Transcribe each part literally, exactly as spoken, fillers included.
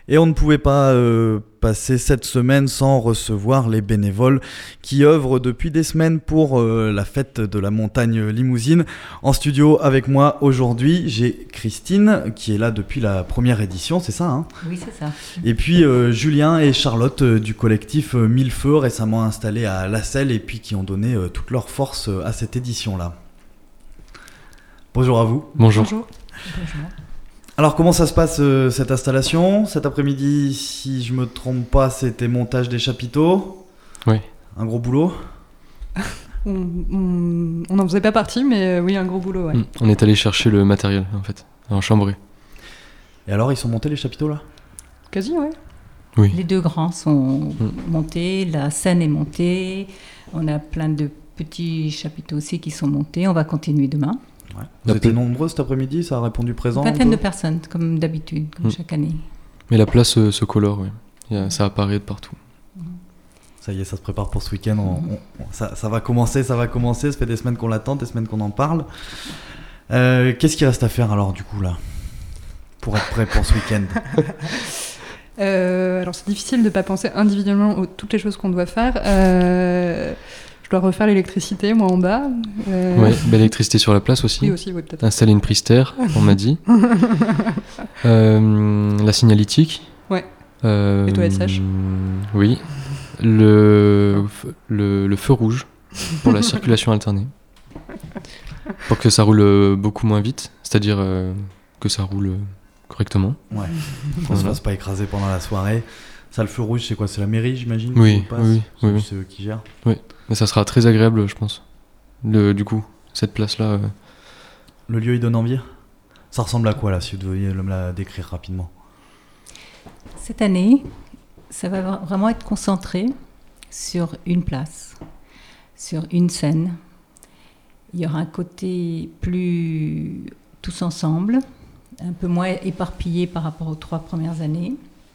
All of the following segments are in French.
Et on ne pouvait pas euh, passer cette semaine sans recevoir les bénévoles qui œuvrent depuis des semaines pour euh, la fête de la montagne Limousine. En studio avec moi aujourd'hui, j'ai Christine qui est là depuis la première édition, c'est ça hein ? Oui, c'est ça. Et puis euh, Julien et Charlotte euh, du collectif euh, Mille Feux, récemment installés à La Selle et puis qui ont donné euh, toute leur force euh, à cette édition-là. Bonjour à vous. Bonjour. Bonjour. Bonjour. Alors comment ça se passe euh, cette installation ? Cet après-midi, si je me trompe pas, c'était montage des chapiteaux. Oui. Un gros boulot. On n'en faisait pas partie, mais euh, oui, un gros boulot, ouais. Mmh. On est allé chercher le matériel, en fait, en Chambray. Et alors, ils sont montés les chapiteaux là ? Quasi, ouais. Oui. Les deux grands sont Mmh. montés, la scène est montée, on a plein de petits chapiteaux aussi qui sont montés, on va continuer demain. Ouais. Vous La étiez pla- nombreux cet après-midi, ça a répondu présent Une un vingtaine peu de personnes, comme d'habitude, comme Mmh. chaque année. Mais la place euh, se colore, oui. Il y a- ça apparaît de partout. Ça y est, ça se prépare pour ce week-end. On, on- on- ça, ça va commencer, ça va commencer. Ça fait des semaines qu'on l'attend, des semaines qu'on en parle. Euh, qu'est-ce qu'il reste à faire alors du coup là pour être prêt pour ce week-end ? Euh, alors, c'est difficile de ne pas penser individuellement aux toutes les choses qu'on doit faire. Euh, je dois refaire l'électricité, moi, en bas. Euh, Oui, l'électricité sur la place aussi. Oui, aussi, oui, peut-être. Installer une prise terre, on m'a dit. Euh, la signalétique. Ouais. Euh, Les toilettes sèches. Oui. Le, f- le, le feu rouge pour la circulation alternée. Pour que ça roule euh, beaucoup moins vite, c'est-à-dire euh, que ça roule euh, correctement. Ouais. Qu'on se fasse pas écraser pendant la soirée. Ça, le feu rouge, c'est quoi ? C'est la mairie, j'imagine qui Oui, le passe oui, C'est- oui, oui. C'est eux qui gèrent. Mais ça sera très agréable, je pense. Le, du coup, cette place-là. euh, Le lieu, il donne envie ? Ça ressemble à quoi là, si vous deviez me la décrire rapidement ? Cette année, ça va vra- vraiment être concentré sur une place, sur une scène. Il y aura un côté plus tous ensemble, un peu moins éparpillé par rapport aux trois premières années.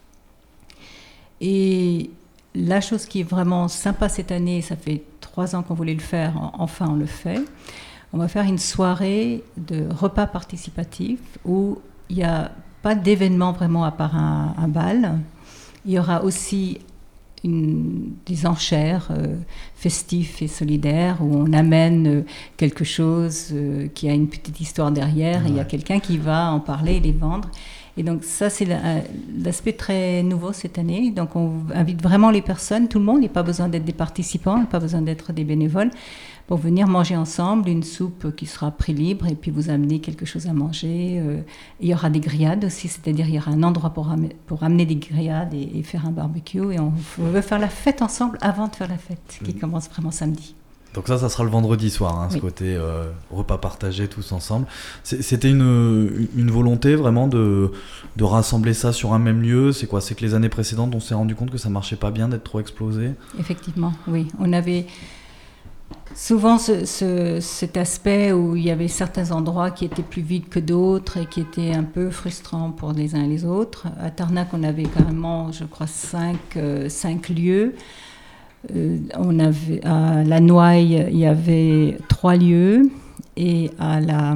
Et la chose qui est vraiment sympa cette année, ça fait trois ans qu'on voulait le faire, en- enfin on le fait, on va faire une soirée de repas participatif où il n'y a pas d'événement vraiment à part un, un bal. Il y aura aussi une, des enchères euh, festives et solidaires où on amène euh, quelque chose euh, qui a une petite histoire derrière et il y a Ouais. quelqu'un qui va en parler et les vendre. Et donc ça, c'est la- l'aspect très nouveau cette année. Donc on invite vraiment les personnes, tout le monde, il n'y a pas besoin d'être des participants, il n'y a pas besoin d'être des bénévoles, pour venir manger ensemble une soupe qui sera prix libre et puis vous amener quelque chose à manger. Euh, il y aura des grillades aussi, c'est-à-dire il y aura un endroit pour, amener, pour amener des grillades et, et faire un barbecue. Et on, on veut faire la fête ensemble avant de faire la fête, qui Mhm. commence vraiment samedi. Donc ça, ça sera le vendredi soir, hein, ce Oui. côté euh, repas partagé tous ensemble. C'est- C'était une, une volonté vraiment de, de rassembler ça sur un même lieu. C'est quoi ? C'est que les années précédentes, on s'est rendu compte que ça marchait pas bien d'être trop explosé. Effectivement, oui. On avait souvent ce, ce- cet aspect où il y avait certains endroits qui étaient plus vides que d'autres et qui étaient un peu frustrants pour les uns et les autres. À Tarnac, on avait carrément, je crois, cinq, euh, cinq lieux. Euh, on avait, à la Noaille, il y avait trois lieux. Et à, la,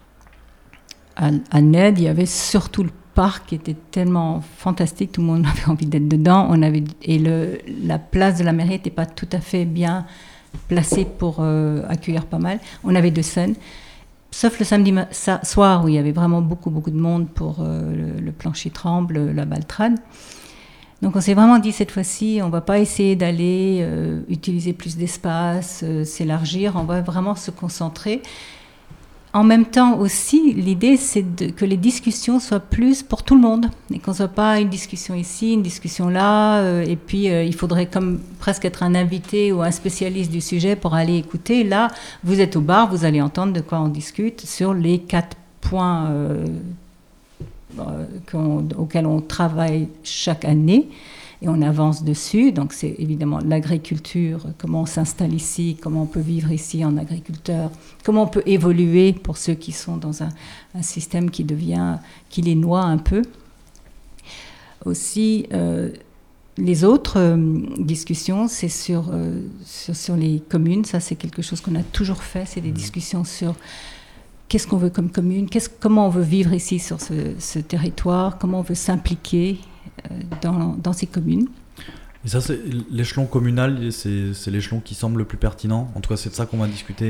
à, à Ned, il y avait surtout le parc qui était tellement fantastique, tout le monde avait envie d'être dedans. On avait, et le, la place de la mairie n'était pas tout à fait bien placée pour euh, accueillir pas mal. On avait deux scènes, sauf le samedi ma- sa- soir où il y avait vraiment beaucoup, beaucoup de monde pour euh, le, le plancher tremble, la baltrade. Donc on s'est vraiment dit cette fois-ci, on ne va pas essayer d'aller euh, utiliser plus d'espace, euh, s'élargir, on va vraiment se concentrer. En même temps aussi, l'idée c'est de, que les discussions soient plus pour tout le monde et qu'on ne soit pas une discussion ici, une discussion là, euh, et puis euh, il faudrait comme presque être un invité ou un spécialiste du sujet pour aller écouter. Là, vous êtes au bar, vous allez entendre de quoi on discute sur les quatre points euh, euh, qu'on, auxquels on travaille chaque année. Et on avance dessus, donc c'est évidemment l'agriculture, comment on s'installe ici, comment on peut vivre ici en agriculteur, comment on peut évoluer pour ceux qui sont dans un, un système qui devient, qui les noie un peu. Aussi, euh, les autres euh, discussions, c'est sur, euh, sur, sur les communes, ça c'est quelque chose qu'on a toujours fait, c'est des discussions sur qu'est-ce qu'on veut comme commune, qu'est-ce, comment on veut vivre ici sur ce, ce territoire, comment on veut s'impliquer. euh, dans, dans ces communes. Et ça, c'est l'échelon communal, c'est, c'est l'échelon qui semble le plus pertinent. En tout cas, c'est de ça qu'on va discuter.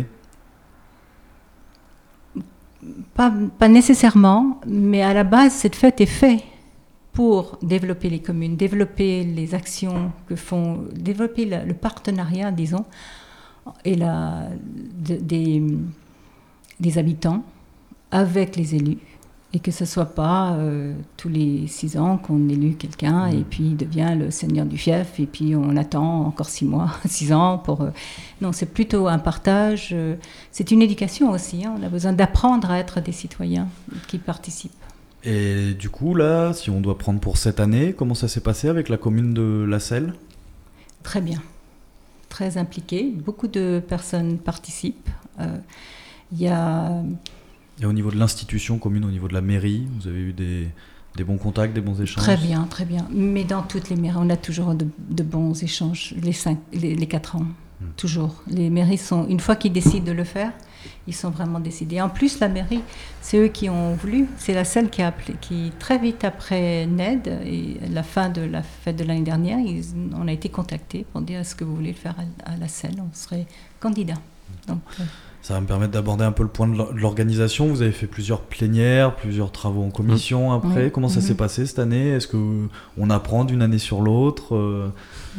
Pas, pas nécessairement, mais à la base, cette fête est faite pour développer les communes, développer les actions que font, développer la, le partenariat, disons, et la, de, des, des habitants avec les élus. Et que ce ne soit pas euh, tous les six ans qu'on élue quelqu'un mmh. et puis il devient le seigneur du fief et puis on attend encore six mois, six ans pour... Euh... Non, c'est plutôt un partage. Euh... C'est une éducation aussi. Hein. On a besoin d'apprendre à être des citoyens qui participent. Et du coup, là, si on doit prendre pour cette année, comment ça s'est passé avec la commune de La Selle ? Très bien. Très impliqué. Beaucoup de personnes participent. Euh, il y a... Et au niveau de l'institution commune, au niveau de la mairie, vous avez eu des, des bons contacts, des bons échanges ? Très bien, très bien. Mais dans toutes les mairies, on a toujours de, de bons échanges, les, cinq, les, les quatre ans, mmh. toujours. Les mairies sont, une fois qu'ils décident de le faire, ils sont vraiment décidés. En plus, la mairie, c'est eux qui ont voulu, c'est la Selle qui a appelé, qui très vite après N E D et la fin de la fête de l'année dernière, ils, on a été contactés pour dire est-ce que vous voulez le faire à, à la Selle, on serait candidat. Donc, euh, ça va me permettre d'aborder un peu le point de l'organisation. Vous avez fait plusieurs plénières, plusieurs travaux en commission mmh. après. Oui. Comment ça mmh. s'est passé cette année ? Est-ce qu'on apprend d'une année sur l'autre ?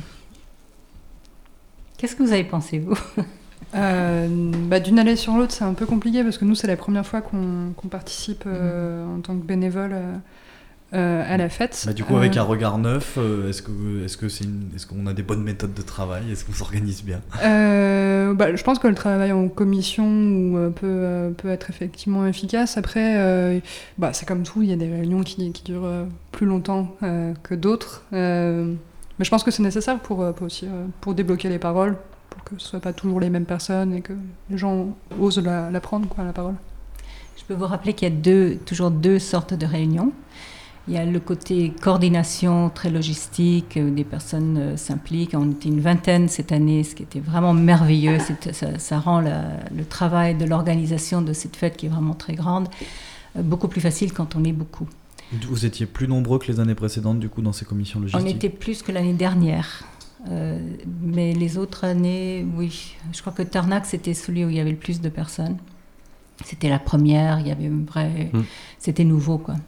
Qu'est-ce que vous avez pensé, vous ? euh, bah, D'une année sur l'autre, c'est un peu compliqué parce que nous, c'est la première fois qu'on, qu'on participe euh, mmh. en tant que bénévole euh, euh, à la fête. Bah, du coup, avec euh... un regard neuf, euh, est-ce, que, est-ce, que c'est une, est-ce qu'on a des bonnes méthodes de travail ? Est-ce qu'on s'organise bien ? euh, bah, Je pense que le travail en commission euh, peut, euh, peut être effectivement efficace. Après, euh, bah, c'est comme tout, il y a des réunions qui, qui durent euh, plus longtemps euh, que d'autres. Euh, mais je pense que c'est nécessaire pour, pour, aussi, euh, pour débloquer les paroles, pour que ce ne soit pas toujours les mêmes personnes et que les gens osent la, la prendre, quoi, la parole. Je peux vous rappeler qu'il y a deux, toujours deux sortes de réunions. Il y a le côté coordination très logistique, où des personnes euh, s'impliquent. On était une vingtaine cette année, ce qui était vraiment merveilleux. C'est, ça, ça rend la, le travail de l'organisation de cette fête, qui est vraiment très grande, euh, beaucoup plus facile quand on est beaucoup. Vous étiez plus nombreux que les années précédentes, du coup, dans ces commissions logistiques ? On était plus que l'année dernière. Euh, mais les autres années, oui. Je crois que Tarnac, c'était celui où il y avait le plus de personnes. C'était la première, il y avait une vraie... Mmh. C'était nouveau, quoi. Mmh.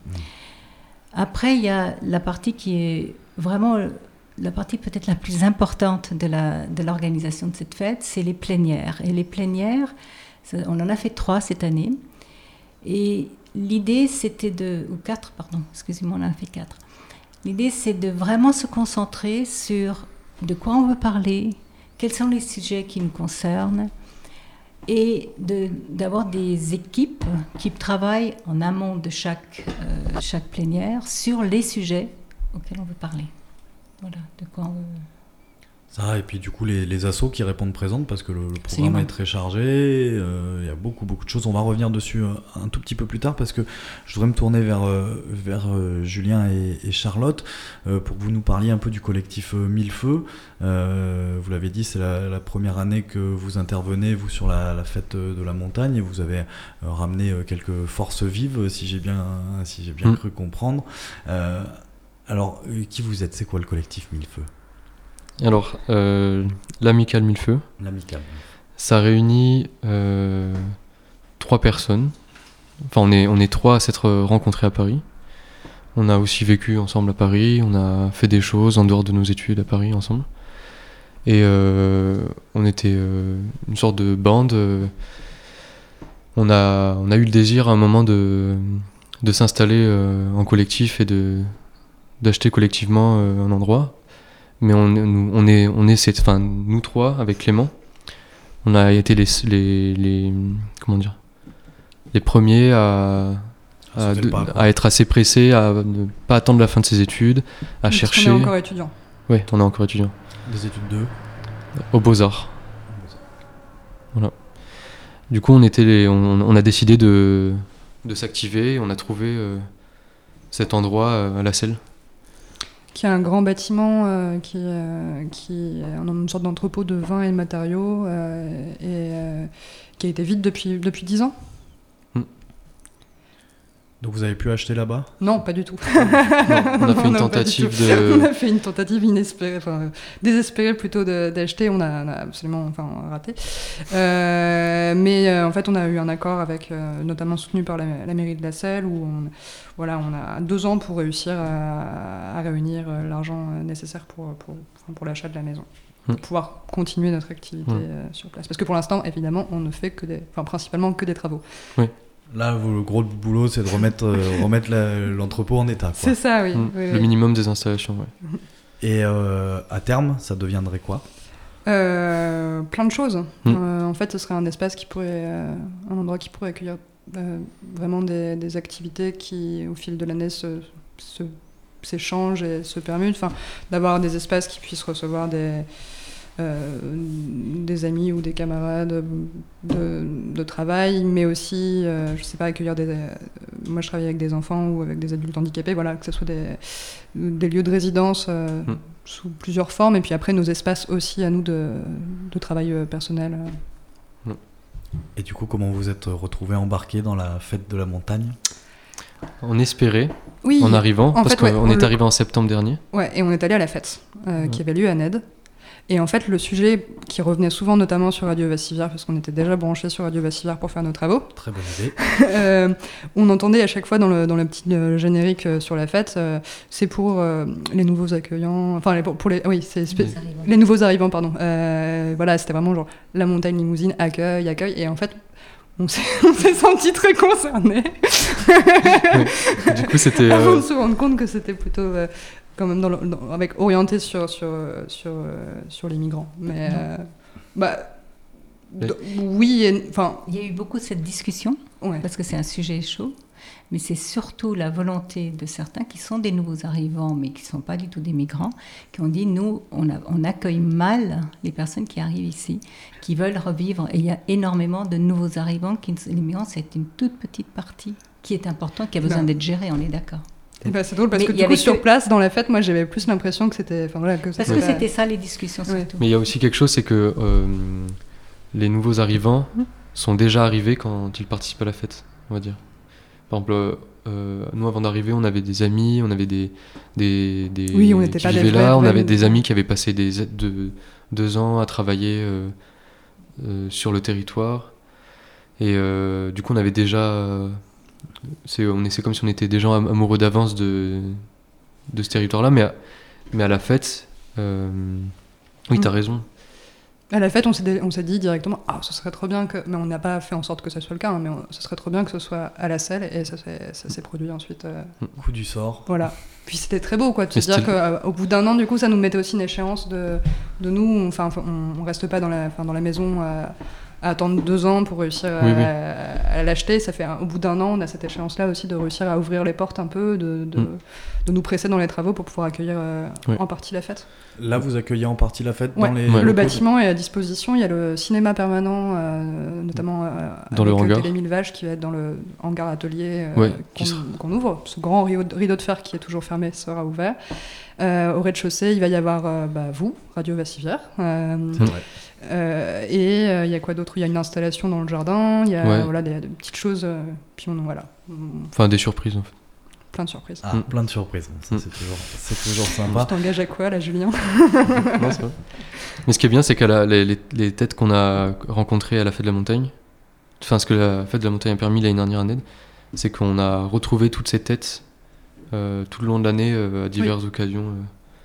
Après, il y a la partie qui est vraiment la partie peut-être la plus importante de, la, de l'organisation de cette fête, c'est les plénières. Et les plénières, on en a fait trois cette année. Et l'idée, c'était de... Ou quatre, pardon, excusez-moi, on en a fait quatre. L'idée, c'est de vraiment se concentrer sur de quoi on veut parler, quels sont les sujets qui nous concernent, et de, d'avoir des équipes qui travaillent en amont de chaque, euh, chaque plénière sur les sujets auxquels on veut parler. Voilà, de quoi on veut... Ça, et puis du coup, les, les assos qui répondent présentes, parce que le, le programme est très chargé, euh, il y a beaucoup, beaucoup de choses. On va revenir dessus un, un tout petit peu plus tard, parce que je voudrais me tourner vers, euh, vers euh, Julien et, et Charlotte, euh, pour que vous nous parliez un peu du collectif euh, Millefeux. Euh, vous l'avez dit, c'est la, la première année que vous intervenez, vous, sur la, la fête de la montagne, et vous avez euh, ramené euh, quelques forces vives, si j'ai bien, si j'ai bien mmh. cru comprendre. Euh, alors, euh, qui vous êtes ? C'est quoi le collectif Millefeux ? Alors, euh, l'Amicale Millefeux, L'Amicale. Ça réunit euh, trois personnes. Enfin, on est, on est trois à s'être rencontrés à Paris. On a aussi vécu ensemble à Paris, on a fait des choses en dehors de nos études à Paris ensemble. Et euh, on était euh, une sorte de bande. Euh, on, a, on a eu le désir à un moment de, de s'installer euh, en collectif et de, d'acheter collectivement euh, un endroit. Mais on, on est, on est cette, enfin, nous trois, avec Clément, on a été les, les, les comment dire, les premiers à, à, de, pas, à être assez pressés, à ne pas attendre la fin de ses études, à Parce chercher. On est encore étudiant. Oui, on est encore étudiant. Des études de Aux Beaux-Arts. Voilà. Du coup, on était, les, on, on a décidé de, de s'activer. On a trouvé euh, cet endroit euh, à La Selle. Qui est un grand bâtiment euh, qui, euh, qui est une sorte d'entrepôt de vin et de matériaux euh, et euh, qui a été vide depuis, depuis dix ans. Mm. Donc vous avez pu acheter là-bas ? Non, pas du tout. Non, on a fait une Non, pas du tentative tout. de... On a fait une tentative inespérée, enfin désespérée plutôt de, d'acheter. On a, on a absolument, enfin, raté. Euh, mais euh, en fait, on a eu un accord avec, euh, notamment soutenu par la, la mairie de La Selle, où on, voilà, on a deux ans pour réussir à, à réunir l'argent nécessaire pour pour, enfin, pour l'achat de la maison, pour mmh. pouvoir continuer notre activité mmh. euh, sur place. Parce que pour l'instant, évidemment, on ne fait que des, enfin, principalement que des travaux. Oui. Là, vous, le gros boulot, c'est de remettre, euh, remettre la, l'entrepôt en état. Quoi. C'est ça, oui. Mmh. oui le oui. minimum des installations, oui. Et euh, à terme, ça deviendrait quoi ? euh, Plein de choses. Mmh. Euh, en fait, ce serait un espace qui pourrait, euh, un endroit qui pourrait accueillir euh, vraiment des, des activités qui, au fil de l'année, se, se, s'échangent et se permutent. Enfin, d'avoir des espaces qui puissent recevoir des... Euh, des amis ou des camarades de, de travail, mais aussi, euh, je sais pas, accueillir des... Euh, moi, je travaille avec des enfants ou avec des adultes handicapés, voilà, que ce soit des, des lieux de résidence euh, mmh. sous plusieurs formes, et puis après, nos espaces aussi à nous de, de travail personnel. Mmh. Et du coup, comment vous êtes retrouvés embarqués dans la fête de la montagne ? On espérait, oui, en arrivant, en parce fait, qu'on ouais, est le... arrivé en septembre dernier. Ouais, et on est allé à la fête, euh, mmh. qui avait lieu à Ned. Et en fait, le sujet qui revenait souvent, notamment sur Radio Vassivière, parce qu'on était déjà branchés sur Radio Vassivière pour faire nos travaux. Très bonne idée. euh, on entendait à chaque fois dans le, dans le petit euh, générique euh, sur la fête, euh, c'est pour euh, les nouveaux accueillants, enfin, les, pour, pour les, oui, c'est spé- les nouveaux arrivants, pardon. Euh, voilà, c'était vraiment genre la montagne limousine, accueil, accueil. Et en fait, on s'est, on s'est sentis très concernés. Oui. Du coup, c'était. Avant euh... de se rendre compte que c'était plutôt. Euh, quand même dans le, dans, avec orienté sur sur sur euh, sur les migrants, mais euh, bah d- oui, enfin il y a eu beaucoup cette discussion ouais. parce que c'est un sujet chaud, mais c'est surtout la volonté de certains qui sont des nouveaux arrivants mais qui sont pas du tout des migrants, qui ont dit nous on a, on accueille mal les personnes qui arrivent ici, qui veulent revivre, et il y a énormément de nouveaux arrivants qui, les migrants c'est une toute petite partie qui est importante, qui a besoin non. d'être gérée, on est d'accord. Et bah, c'est drôle parce mais que du coup sur que... place dans la fête, moi j'avais plus l'impression que c'était, enfin voilà, que parce c'était que c'était ça les discussions surtout. Oui. Mais il y a aussi quelque chose, c'est que euh, les nouveaux arrivants mmh. sont déjà arrivés quand ils participent à la fête, on va dire. Par exemple, euh, nous avant d'arriver, on avait des amis, on avait des des des oui, on était qui pas vivaient des là, vrais, on avait vrais... des amis qui avaient passé des deux, deux ans à travailler euh, euh, sur le territoire, et euh, du coup on avait déjà euh, C'est, on est, c'est comme si on était déjà amoureux d'avance de, de ce territoire-là, mais à, mais à la fête, euh, oui, mmh. t'as raison. À la fête, on s'est, on s'est dit directement, ah, ce serait trop bien que, mais on n'a pas fait en sorte que ce soit le cas, hein, mais on, ce serait trop bien que ce soit à la Selle, et ça s'est, ça s'est produit ensuite. Euh... Coup du sort. Voilà. Puis c'était très beau, quoi, de se dire qu'au euh, bout d'un an, du coup, ça nous mettait aussi une échéance de, de nous, enfin, on, on reste pas dans la, enfin, dans la maison. Euh, à attendre deux ans pour réussir à, oui, oui. à, à l'acheter. Ça fait un, au bout d'un an, on a cette échéance-là aussi de réussir à ouvrir les portes un peu, de, de, mm. de nous presser dans les travaux pour pouvoir accueillir euh, oui. en partie la fête. Là, vous accueillez en partie la fête ouais. dans les... Ouais. Le bâtiment est à disposition. Il y a le cinéma permanent, euh, notamment euh, dans avec le Télé Mille Vaches, qui va être dans le hangar atelier euh, ouais, qu'on, sera... qu'on ouvre. Ce grand rideau de, rideau de fer qui est toujours fermé sera ouvert. Euh, au rez-de-chaussée, il va y avoir euh, bah, vous, Radio Vassivière. Euh, C'est vrai. Euh, et il euh, y a quoi d'autre ? Il y a une installation dans le jardin, il y a ouais. voilà, des, des petites choses, euh, puis on, voilà. Enfin, des surprises en fait. Plein de surprises. Ah, mm. plein de surprises, ça mm. c'est, toujours, c'est toujours sympa. Tu t'engages à quoi là, Julien ? Non, c'est vrai. Mais ce qui est bien, c'est que la, les, les, les têtes qu'on a rencontrées à la Fête de la Montagne, enfin ce que la Fête de la Montagne a permis l'année dernière à Ned, c'est qu'on a retrouvé toutes ces têtes euh, tout le long de l'année euh, à diverses oui. occasions. Euh.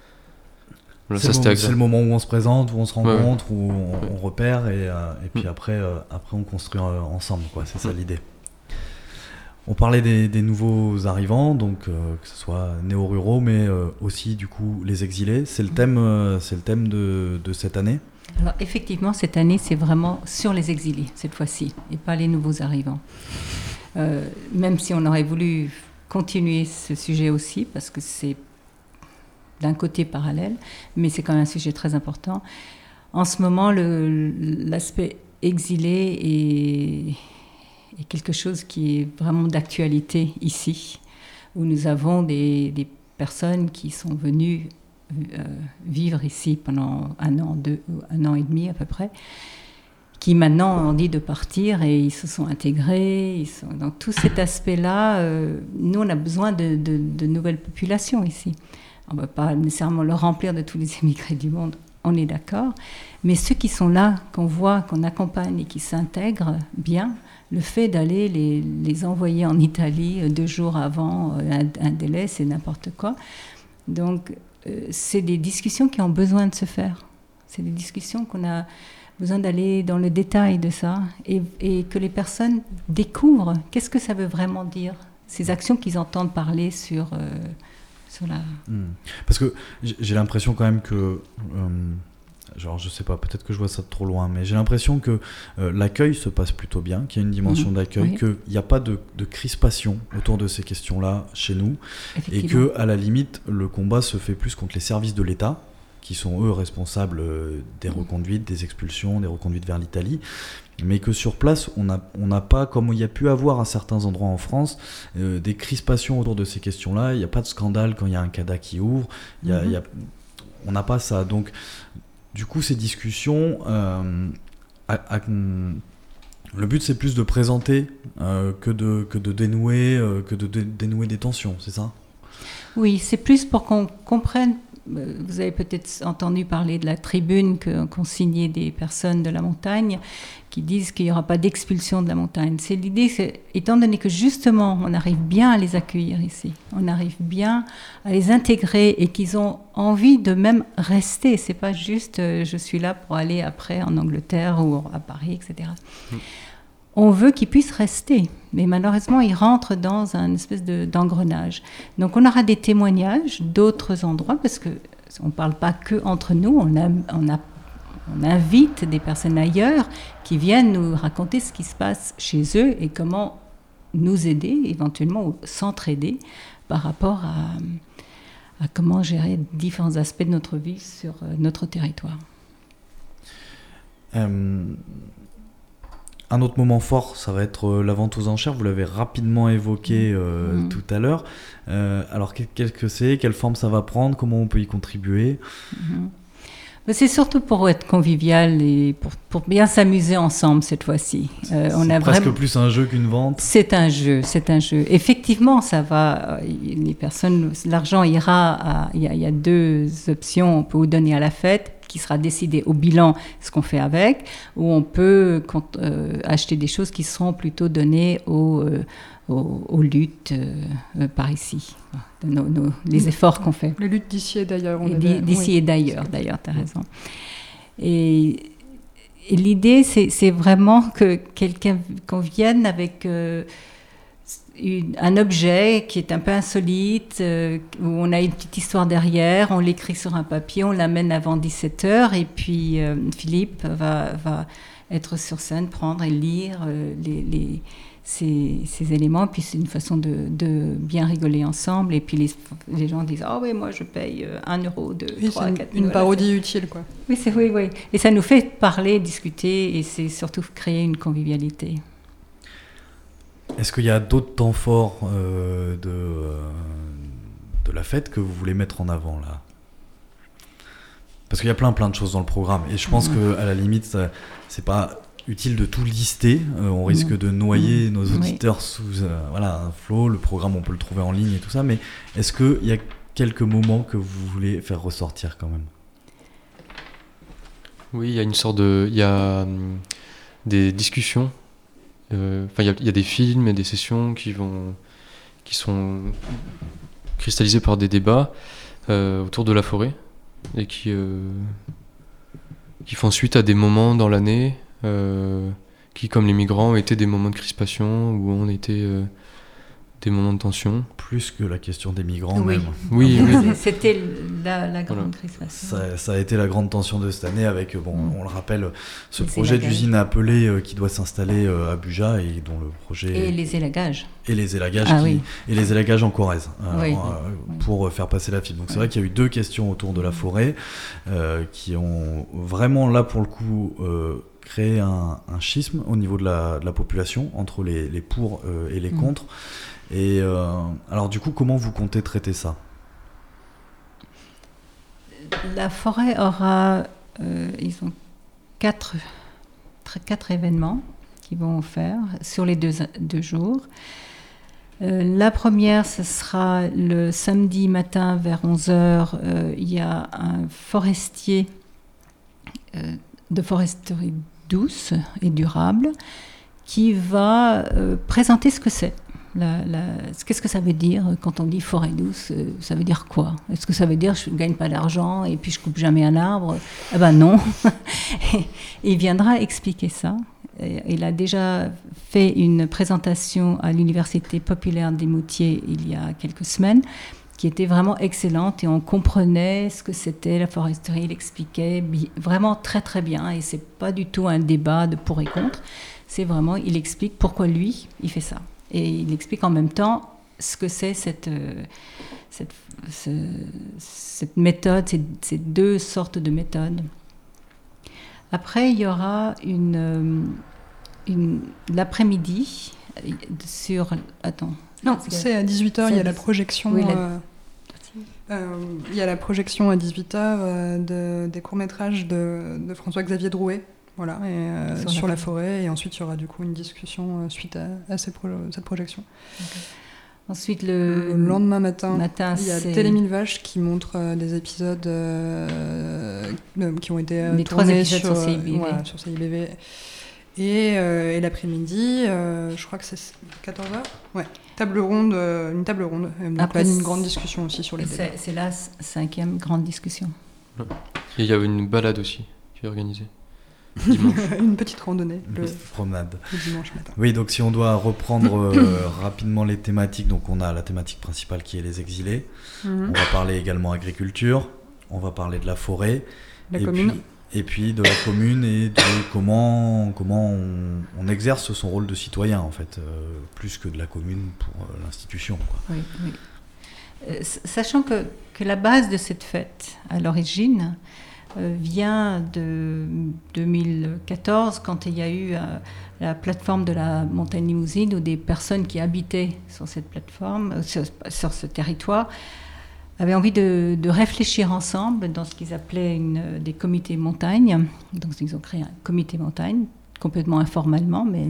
Voilà, c'est, ça, le, c'est le moment où on se présente, où on se rencontre, ouais, ouais. où on, ouais. on repère et, euh, et puis mm. après, euh, après on construit euh, ensemble, quoi. C'est mm. ça l'idée. On parlait des, des nouveaux arrivants, donc euh, que ce soit néo-ruraux, mais euh, aussi du coup les exilés. C'est le thème, euh, c'est le thème de, de cette année. Alors effectivement, cette année, c'est vraiment sur les exilés cette fois-ci, et pas les nouveaux arrivants. Euh, même si on aurait voulu continuer ce sujet aussi, parce que c'est d'un côté parallèle, mais c'est quand même un sujet très important. En ce moment, le, l'aspect exilé est, est quelque chose qui est vraiment d'actualité ici, où nous avons des, des personnes qui sont venues euh, vivre ici pendant un an, deux, un an et demi à peu près, qui maintenant ont dit de partir et ils se sont intégrés. Ils sont... Donc tout cet aspect-là, euh, nous on a besoin de, de, de nouvelles populations ici. On ne va pas nécessairement le remplir de tous les immigrés du monde, on est d'accord. Mais ceux qui sont là, qu'on voit, qu'on accompagne et qui s'intègrent bien, le fait d'aller les, les envoyer en Italie deux jours avant un, un délai, c'est n'importe quoi. Donc euh, c'est des discussions qui ont besoin de se faire. C'est des discussions qu'on a besoin d'aller dans le détail de ça et, et que les personnes découvrent qu'est-ce que ça veut vraiment dire, ces actions qu'ils entendent parler sur, euh, sur la... Mmh. Parce que j'ai l'impression quand même que, euh, genre je sais pas, peut-être que je vois ça de trop loin, mais j'ai l'impression que euh, l'accueil se passe plutôt bien, qu'il y a une dimension mmh. d'accueil, oui. qu'il n'y a pas de, de crispation autour de ces questions-là chez nous, et que à la limite, le combat se fait plus contre les services de l'État, qui sont eux responsables des reconduites, des expulsions, des reconduites vers l'Italie, mais que sur place, on n'a on n'a pas, comme il y a pu avoir à certains endroits en France, euh, des crispations autour de ces questions-là. Il n'y a pas de scandale quand il y a un CADA qui ouvre. Il y a, mm-hmm. il y a, on n'a pas ça. Donc, du coup, ces discussions, euh, à, à, le but, c'est plus de présenter euh, que, de, que de dénouer, euh, que de dé, dénouer des tensions, c'est ça ? Oui, c'est plus pour qu'on comprenne. Vous avez peut-être entendu parler de la tribune que, qu'ont signée des personnes de la montagne qui disent qu'il n'y aura pas d'expulsion de la montagne. C'est l'idée, c'est, étant donné que justement on arrive bien à les accueillir ici, on arrive bien à les intégrer et qu'ils ont envie de même rester. C'est pas juste euh, je suis là pour aller après en Angleterre ou à Paris, et cetera. Mmh. On veut qu'ils puissent rester, mais malheureusement, ils rentrent dans un espèce de, d'engrenage. Donc, on aura des témoignages d'autres endroits, parce qu'on ne parle pas que entre nous, on, a, on, a, on invite des personnes ailleurs qui viennent nous raconter ce qui se passe chez eux et comment nous aider, éventuellement, ou s'entraider par rapport à, à comment gérer différents aspects de notre vie sur notre territoire. Euh... Un autre moment fort, ça va être la vente aux enchères. Vous l'avez rapidement évoqué euh, mmh. tout à l'heure. Euh, alors, qu'est-ce que c'est ? Quelle forme ça va prendre ? Comment on peut y contribuer ? mmh. C'est surtout pour être convivial et pour, pour bien s'amuser ensemble cette fois-ci. Euh, on c'est a presque vraiment... plus un jeu qu'une vente. C'est un jeu, c'est un jeu. Effectivement, ça va. Les personnes, l'argent ira à. Il y a, il y a deux options. On peut vous donner à la fête, qui sera décidé au bilan ce qu'on fait avec, ou on peut euh, acheter des choses qui seront plutôt données aux, euh, aux, aux luttes euh, par ici, nos, nos, les efforts qu'on fait. Les luttes d'ici et d'ailleurs. On et avait... D'ici oui. et d'ailleurs, d'ailleurs, tu as raison. Et, et l'idée, c'est, c'est vraiment que quelqu'un, qu'on vienne avec... Euh, Une, un objet qui est un peu insolite, euh, où on a une petite histoire derrière, on l'écrit sur un papier, on l'amène avant dix-sept heures, et puis euh, Philippe va, va être sur scène, prendre et lire euh, les, les, ces, ces éléments, puis c'est une façon de, de bien rigoler ensemble, et puis les, les gens disent « Ah oh, oui, moi je paye un euro, deux, oui, trois, quatre... » Une, une parodie utile, quoi. Oui, c'est, oui, oui. Et ça nous fait parler, discuter, et c'est surtout créer une convivialité. Est-ce qu'il y a d'autres temps forts euh, de, euh, de la fête que vous voulez mettre en avant là ? Parce qu'il y a plein plein de choses dans le programme et je pense mmh. qu'à la limite ça, c'est pas utile de tout lister, euh, on risque mmh. de noyer mmh. nos auditeurs oui. sous euh, voilà, un flot, le programme on peut le trouver en ligne et tout ça, mais est-ce qu'il y a quelques moments que vous voulez faire ressortir quand même ? Oui, il y a une sorte de... il y a hum, des discussions. Enfin, il y, y a des films et des sessions qui vont, qui sont cristallisées par des débats euh, autour de la forêt et qui, euh, qui font suite à des moments dans l'année euh, qui, comme les migrants, ont été des moments de crispation où on était euh, des moments de tension. Plus que la question des migrants oui. même. Oui, oui. C'était la, la grande voilà. crispation. Ça, ça a été la grande tension de cette année avec, bon, mmh. on le rappelle, ce les projet élagages. D'usine à Apelé euh, qui doit s'installer euh, à Buja et dont le projet... Et les élagages. Et les élagages, ah, qui, oui. et les élagages en Corrèze euh, oui. euh, pour faire passer la fibre. Donc c'est oui. vrai qu'il y a eu deux questions autour de la forêt euh, qui ont vraiment là pour le coup... Euh, créé un, un schisme au niveau de la, de la population entre les, les pour euh, et les mmh. contre. Et euh, alors du coup, comment vous comptez traiter ça ? La forêt aura, euh, ils ont quatre quatre, quatre événements qui vont faire sur les deux, deux jours. Euh, la première, ce sera le samedi matin vers onze heures. Euh, il y a un forestier euh, de foresterie douce et durable qui va euh, présenter ce que c'est. La, la, qu'est-ce que ça veut dire quand on dit forêt douce? Ça veut dire quoi? Est-ce que ça veut dire je ne gagne pas d'argent et puis je coupe jamais un arbre? Eh ben non. Il viendra expliquer ça. Il a déjà fait une présentation à l'Université populaire des Moutiers il y a quelques semaines qui était vraiment excellente et on comprenait ce que c'était la foresterie. Il expliquait vraiment très très bien et c'est pas du tout un débat de pour et contre. C'est vraiment, il explique pourquoi lui, il fait ça. Et il explique en même temps ce que c'est cette, cette, ce, cette méthode, ces, ces deux sortes de méthodes. Après, il y aura une, une, l'après-midi sur... Attends. Non, c'est à dix-huit heures, il y a la projection... Oui, la... Euh, euh, il y a la projection à dix-huit heures euh, de, des courts-métrages de, de François-Xavier Drouet. Voilà, et, euh, sur, sur la, la forêt, et ensuite il y aura du coup une discussion euh, suite à, à ces pro- cette projection. Okay. Ensuite, le, le lendemain matin, matin il y a c'est... Télé Mille Vaches qui montre euh, des épisodes euh, euh, qui ont été euh, les tournés trois sur, sur C I B V. Voilà, sur C I B V. Et, euh, et l'après-midi, euh, je crois que c'est quatorze heures. Ouais, table ronde, euh, une table ronde. Donc Après, là, une grande discussion aussi sur les débats. C'est, c'est la cinquième grande discussion. Et il y avait une balade aussi qui est organisée. Dimanche. Une petite randonnée. Une le, petite promenade. Le dimanche matin. Oui, donc si on doit reprendre euh, rapidement les thématiques, donc on a la thématique principale qui est les exilés. Mm-hmm. On va parler également agriculture. On va parler de la forêt. La et commune. Puis, et puis de la commune et de comment, comment on, on exerce son rôle de citoyen, en fait, euh, plus que de la commune pour euh, l'institution, quoi. Oui, oui. Euh, sachant que, que la base de cette fête, à l'origine, euh, vient de deux mille quatorze, quand il y a eu euh, la plateforme de la montagne Limousine, où des personnes qui habitaient sur cette plateforme, euh, sur, sur ce territoire, avaient envie de, de réfléchir ensemble dans ce qu'ils appelaient une, des comités montagne. Donc ils ont créé un comité montagne, complètement informellement, mais...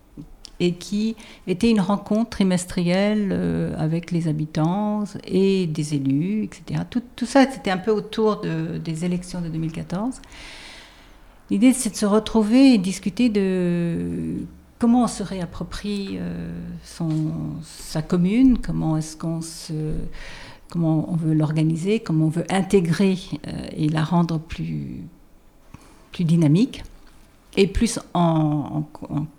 et qui était une rencontre trimestrielle euh, avec les habitants et des élus, et cetera. Tout, tout ça, c'était un peu autour de, des élections de deux mille quatorze. L'idée, c'est de se retrouver et discuter de comment on se réapproprie euh, son, sa commune, comment est-ce qu'on se... comment on veut l'organiser, comment on veut intégrer euh, et la rendre plus, plus dynamique et plus en... en, en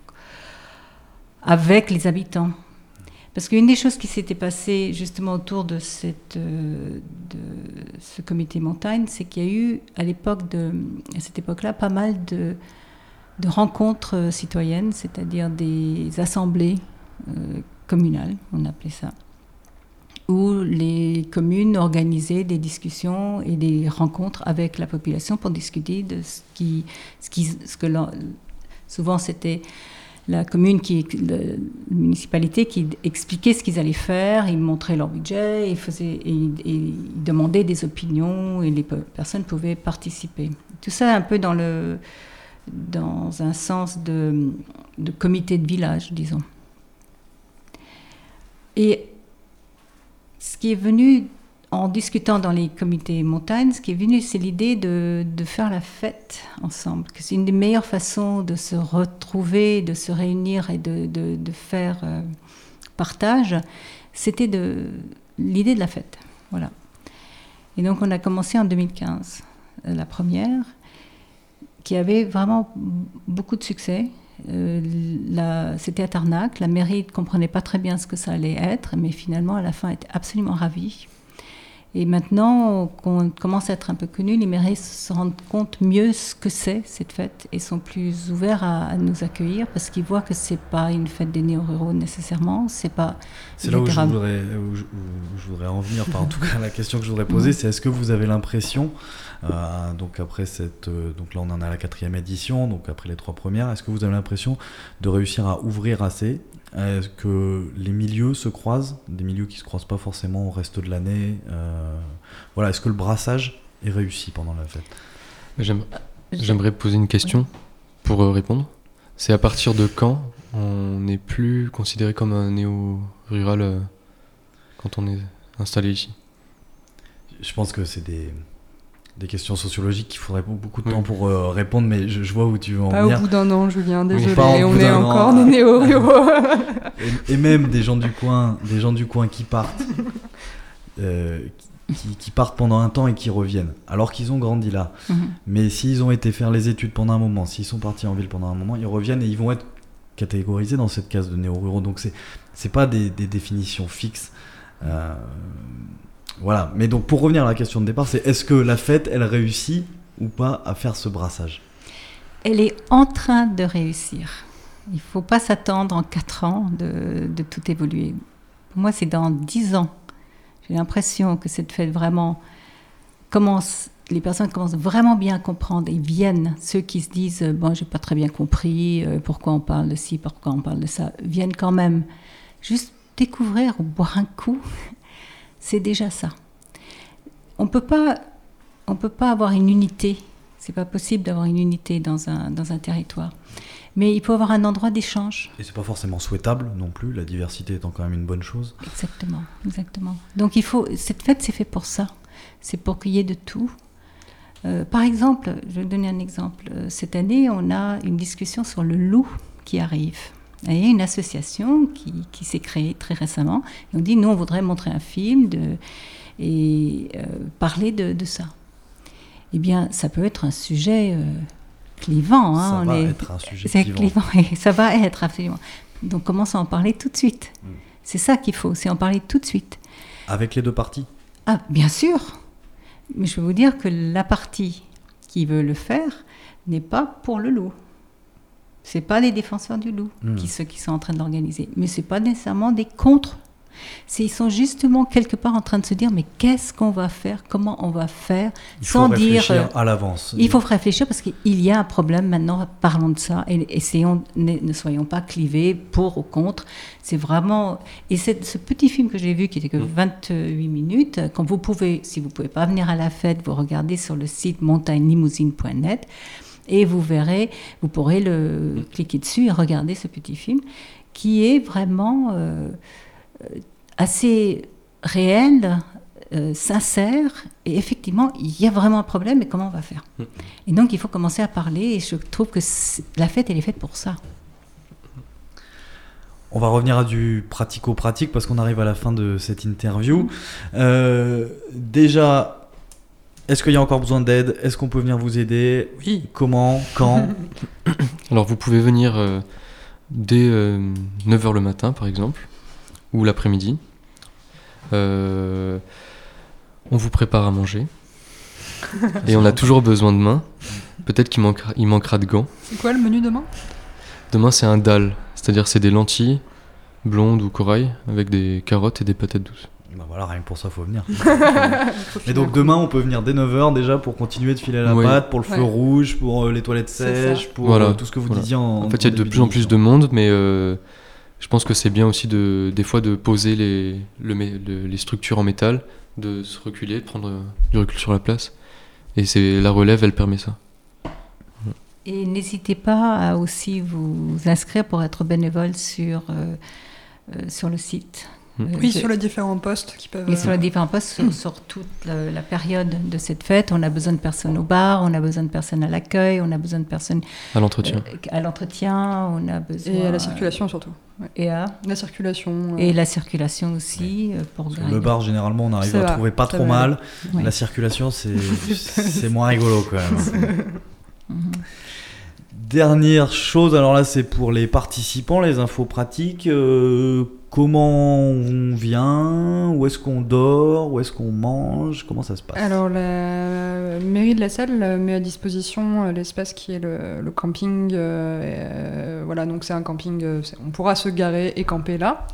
avec les habitants. Parce qu'une des choses qui s'était passée justement autour de, cette, de ce comité montagne, c'est qu'il y a eu à, l'époque de, à cette époque-là pas mal de, de rencontres citoyennes, c'est-à-dire des assemblées euh, communales, on appelait ça, où les communes organisaient des discussions et des rencontres avec la population pour discuter de ce qui... Ce qui ce que souvent c'était... la commune, qui, la municipalité qui expliquait ce qu'ils allaient faire, ils montraient leur budget, ils, faisaient, et, et ils demandaient des opinions et les personnes pouvaient participer. Tout ça un peu dans, le, dans un sens de, de comité de village, disons. Et ce qui est venu, en discutant dans les comités montagnes, ce qui est venu, c'est l'idée de, de faire la fête ensemble. Que c'est une des meilleures façons de se retrouver, de se réunir et de, de, de faire euh, partage. C'était de, l'idée de la fête. Voilà. Et donc, on a commencé en deux mille quinze, euh, la première, qui avait vraiment beaucoup de succès. Euh, la, c'était à Tarnac. La mairie ne comprenait pas très bien ce que ça allait être, mais finalement, à la fin, elle était absolument ravie. Et maintenant qu'on commence à être un peu connu, les mairies se rendent compte mieux ce que c'est cette fête et sont plus ouverts à, à nous accueillir parce qu'ils voient que c'est pas une fête des néo-ruraux nécessairement, c'est pas. C'est là où je, voudrais, où, je, où je voudrais en venir. Enfin, en tout cas, la question que je voudrais poser, c'est est-ce que vous avez l'impression, euh, donc après cette, euh, donc là on en est à la quatrième édition, donc après les trois premières, est-ce que vous avez l'impression de réussir à ouvrir assez? Est-ce que les milieux se croisent, des milieux qui ne se croisent pas forcément au reste de l'année euh, voilà, est-ce que le brassage est réussi pendant la fête? J'aimerais, j'aimerais poser une question. Pour euh, répondre, c'est à partir de quand on n'est plus considéré comme un néo-rural euh, quand on est installé ici? Je pense que c'est des, des questions sociologiques qu'il faudrait beaucoup de Oui. temps pour euh, répondre, mais je, je vois où tu veux en Pas au venir. bout d'un an, Julien, désolé, pas au on bout est d'un encore an. des néo-ruraux. Et, et même des gens du coin, des gens du coin qui partent, euh, qui, qui partent pendant un temps et qui reviennent, alors qu'ils ont grandi là. Mhm. Mais s'ils ont été faire les études pendant un moment, s'ils sont partis en ville pendant un moment, ils reviennent et ils vont être catégorisés dans cette case de néo-ruraux. Donc c'est c'est pas des, des définitions fixes. Euh, voilà. Mais donc pour revenir à la question de départ, c'est est-ce que la fête, elle réussit ou pas à faire ce brassage? Elle est en train de réussir. Il ne faut pas s'attendre en quatre ans de, de tout évoluer. Pour moi, c'est dans dix ans. J'ai l'impression que cette fête vraiment commence, les personnes commencent vraiment bien à comprendre et viennent. Ceux qui se disent « bon, j'ai pas très bien compris, euh, pourquoi on parle de ci, pourquoi on parle de ça », viennent quand même juste découvrir ou boire un coup. C'est déjà ça. On peut pas, on peut pas avoir une unité. C'est pas possible d'avoir une unité dans un, dans un territoire. Mais il faut avoir un endroit d'échange. Et c'est pas forcément souhaitable non plus, la diversité étant quand même une bonne chose. Exactement, exactement. Donc il faut, cette fête, c'est fait pour ça. C'est pour qu'il y ait de tout. Euh, par exemple, je vais donner un exemple. Euh, Cette année, on a une discussion sur le loup qui arrive. Il y a une association qui, qui s'est créée très récemment. Et on dit, nous, on voudrait montrer un film de, et euh, parler de, de ça. Eh bien, ça peut être un sujet euh, clivant. Hein, Ça on va est, être un sujet c'est clivant. clivant. Et ça va être absolument. Donc, commençons à en parler tout de suite. Mm. C'est ça qu'il faut, c'est en parler tout de suite. Avec les deux parties. Ah, bien sûr. Mais je peux vous dire que la partie qui veut le faire n'est pas pour le loup. C'est pas les défenseurs du loup, Mm. qui ceux qui sont en train de l'organiser. Mais c'est pas nécessairement des contre. C'est, ils sont justement quelque part en train de se dire mais qu'est-ce qu'on va faire, comment on va faire, Il sans faut dire. réfléchir euh, à l'avance. Il faut réfléchir parce qu'il y a un problème maintenant. Parlons de ça et essayons, ne, ne soyons pas clivés pour ou contre. C'est vraiment. Et c'est, ce petit film que j'ai vu qui était que vingt-huit minutes, quand vous pouvez, si vous pouvez pas venir à la fête, vous regardez sur le site montagne limousine point net et vous verrez, vous pourrez le cliquer dessus et regarder ce petit film qui est vraiment euh, assez réel. Euh, sincère, et effectivement, il y a vraiment un problème, mais comment on va faire? Mm. Et donc, il faut commencer à parler, et je trouve que c'est- la fête, elle est faite pour ça. On va revenir à du pratico-pratique parce qu'on arrive à la fin de cette interview. Euh, déjà, est-ce qu'il y a encore besoin d'aide? Est-ce qu'on peut venir vous aider? Oui. Comment? Quand? Alors vous pouvez venir euh, dès euh, neuf heures le matin par exemple, ou l'après-midi. Euh, on vous prépare à manger. Et on a toujours besoin de mains. Peut-être qu'il manquera, il manquera de gants. C'est quoi le menu demain? Demain c'est un dal, c'est-à-dire c'est des lentilles blondes ou corail avec des carottes et des patates douces. Ben voilà, rien que pour ça, faut venir. Et donc demain, on peut venir dès neuf heures déjà pour continuer de filer la Oui. pâte, pour le feu Ouais. rouge, pour euh, les toilettes C'est sèches, ça. pour Voilà. euh, tout ce que vous Voilà. disiez en En fait, il y a de début plus en plus de d'émission. monde, mais euh, je pense que c'est bien aussi de, des fois de poser les, le mé- le- les structures en métal, de se reculer, de prendre euh, du recul sur la place. Et c'est la relève, elle permet ça. Et n'hésitez pas à aussi vous inscrire pour être bénévole sur, euh, euh, sur le site. Mm. Euh, Oui, je- sur les différents postes qui peuvent. Et sur les différents postes, sur, sur toute la, la période de cette fête, on a besoin de personnes au bar, on a besoin de personnes à l'accueil, on a besoin de personnes À l'entretien. euh, à l'entretien, on a besoin... Et à la circulation surtout. Ouais. Et, à, La circulation. euh, et la circulation aussi, euh, pour Parce que garder- le bar, généralement, on arrive Ça à va, trouver pas ça trop va mal. Ouais. La circulation, c'est c'est moins rigolo quand même. Mhm. Dernière chose, alors là, c'est pour les participants, les infos pratiques. Euh, comment on vient? Où est-ce qu'on dort? Où est-ce qu'on mange? Comment ça se passe? Alors, la mairie de la Salle euh, met à disposition euh, l'espace qui est le, le camping. euh, et, euh, voilà, donc c'est un camping, euh, c'est- on pourra se garer et camper là.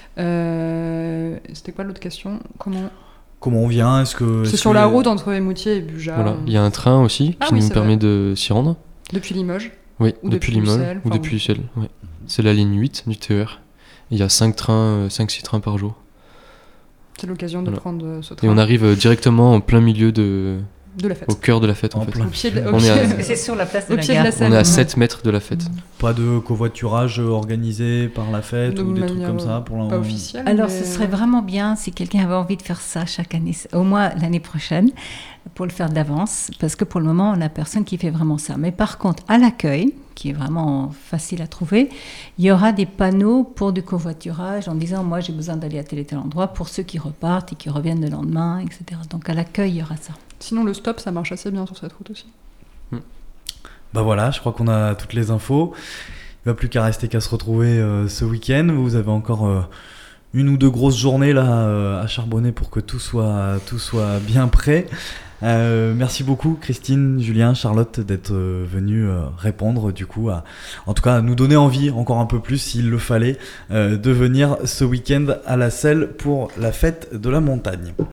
Euh, C'était quoi l'autre question? Comment Comment on vient? Est-ce que C'est est-ce sur que- la route entre Émoutier et Buja, Voilà. euh, Il y a un train aussi Ah qui oui, nous c'est permet vrai. de s'y rendre. depuis Limoges. Oui, Ou depuis depuis Limoges Ussel, ou enfin, depuis Ussel. Ouais. C'est la ligne huit du T E R. Il y a cinq trains, cinq six trains par jour. C'est l'occasion de Voilà. prendre euh, ce train. Et on arrive euh, directement en plein milieu de, de la fête. Au cœur de la fête, en, En fait. plein. Au pied de, au On est pied- à- Parce que c'est sur la place de Au la pied de la gare. scène. On est à Ouais. sept mètres de la fête. Pas de covoiturage organisé par la fête De ou des trucs manière, comme ça pour Pas l'instant. officielle. Alors, mais- ce serait vraiment bien si quelqu'un avait envie de faire ça chaque année, au moins l'année prochaine, pour le faire d'avance, parce que pour le moment, on n'a personne qui fait vraiment ça. Mais par contre, à l'accueil, qui est vraiment facile à trouver, il y aura des panneaux pour du covoiturage en disant « moi, j'ai besoin d'aller à tel et tel endroit » pour ceux qui repartent et qui reviennent le lendemain, et cetera. Donc, à l'accueil, il y aura ça. Sinon, le stop, ça marche assez bien sur cette route aussi. Bah voilà, je crois qu'on a toutes les infos. Il va plus qu'à rester qu'à se retrouver euh, ce week-end. Vous avez encore euh, une ou deux grosses journées là euh, à charbonner pour que tout soit, tout soit bien prêt. Euh, merci beaucoup Christine, Julien, Charlotte d'être euh, venus euh, répondre du coup, à, en tout cas à nous donner envie encore un peu plus s'il le fallait euh, de venir ce week-end à la Selle pour la fête de la montagne.